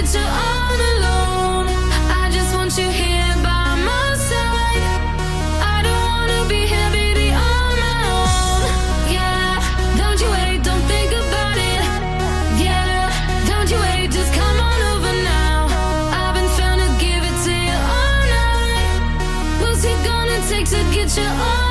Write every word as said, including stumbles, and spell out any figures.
get you all alone. I just want you here by my side. I don't wanna be here, baby, on my own. Yeah, don't you wait, don't think about it. Yeah, don't you wait, just come on over now. I've been trying to give it to you all night. What's it gonna take to get you all